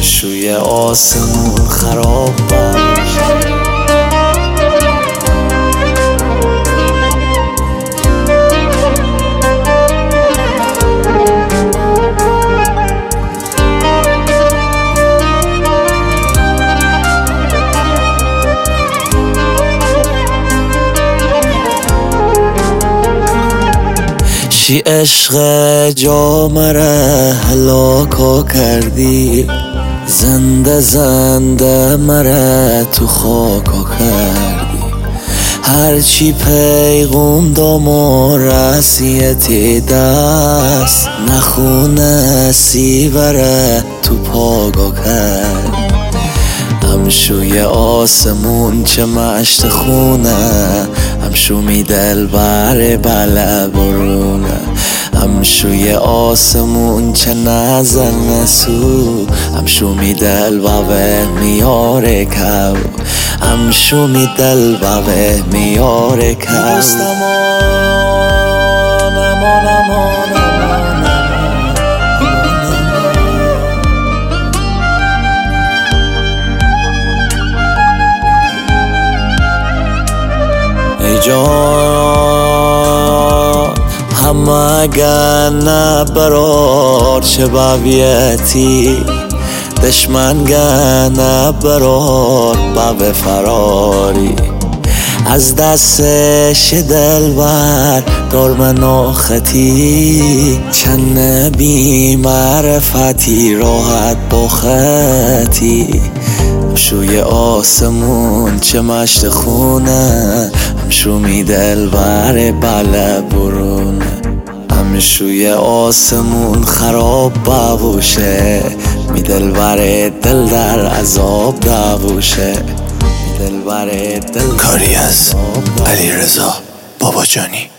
شوی آسمون خراب باشه. چی عشق جا مره هلاکا کردی، زنده زنده مره تو خاکا کردی. هرچی پیغام دامو رسیتی دست، نخونه سیوره تو پاگا کردی. همشوی آسمون چه مشت خونه، همشو می دل بر بله برونه. همشوی آسمون چه نزن سو، همشو می دل و میاره کو، همشو می دل و میاره کو. ای جان همه گنه برار چه باویتی، دشمن گنه برار باو فراری. از دستش دلبر دار منو خطی، چند بی معرفتی راحت با خطی. همشوی آسمون چه مشت خونه، همشو می دل بر بله برونه. همشوی آسمون خراب باشه، می دل بر دل در عذاب دابوشه. کاری از علیرضا باباجانی.